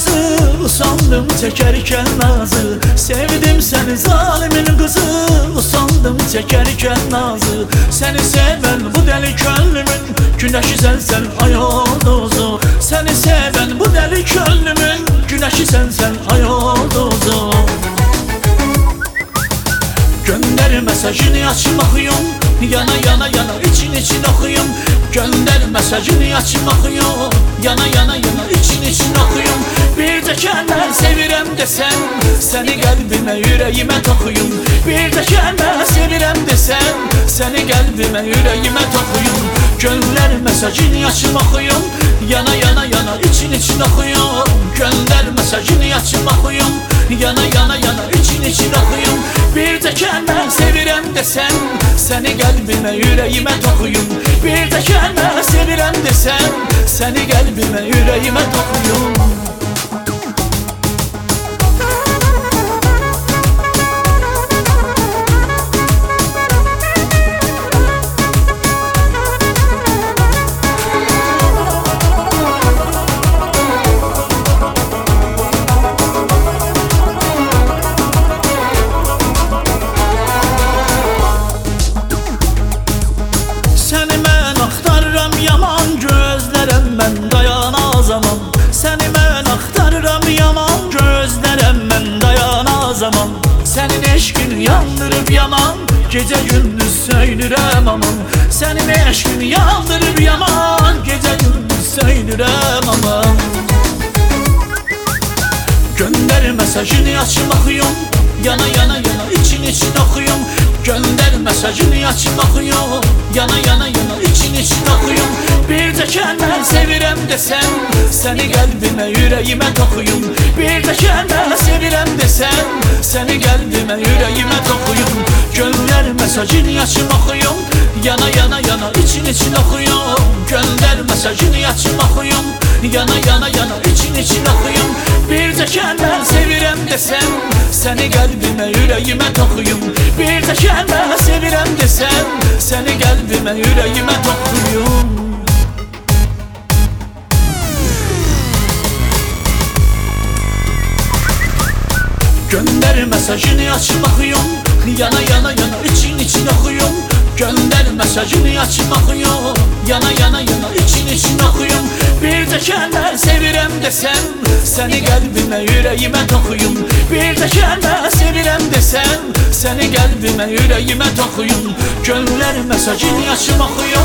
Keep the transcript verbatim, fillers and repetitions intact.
kızı, usandım çekerken nazı. Sevdim seni zalimin kızı, usandım çekerken nazı. Seni seven bu deli gönlümün, güneşi sensen ay olduzu. Seni seven bu deli gönlümün, güneşi sensen ay olduzu. Gönder mesajını açıp bakıyorum, yana yana yana için için okuyum. Gönder mesajını açıp bakıyorum, yana yana yana için için okuyum. Bir de kendime sevirem desem, seni kalbime yüreğime tokuyum. Bir de kendime sevirem desem, seni kalbime yüreğime tokuyum. Gönder mesajını açıp bakıyorum, yana yana yana için için okuyum. Gönder mesajını açıp bakıyorum, yana yana yana için için okuyum. Bir de kendime sevirem desem, seni kalbime yüreğime tokuyum. Bir de kendime sevirem desem, seni kalbime yüreğime tokuyum. Senin eşkin yandırıp yaman, gece gündüz söylürem aman. Senin eşkin yandırıp yaman, gece gündüz söylürem aman. Gönder mesajını açıp bakıyorum, yana yana yana için için okuyum. Gönder mesajını açıp bakıyorum, yana yana yana için için okuyum. Bir de kendime sevirem desem, seni kalbime yüreğime tokuyum. Bir de kendime sevirem desem, seni kalbime yüreğime tokuyum. Gönder mesajını açıp bakıyorum, yana yana yana için için okuyum. Gönder mesajını açıp bakıyorum, yana yana yana için için okuyum. Bir de kendime sevirem desem, seni kalbime yüreğime tokuyum. Bir de kendime sevirem desem, seni kalbime yüreğime tokuyum. Gönder mesajını açıp bakıyorum, yana yana yana için için okuyum. Gönder mesajını açıp bakıyorum, yana yana yana için için okuyum. Bir de kendime sevirem desem, seni kalbime yüreğime tokuyum. Bir de kendime sevirem desem, seni kalbime yüreğime tokuyum. Gönder mesajını açıp bakıyorum,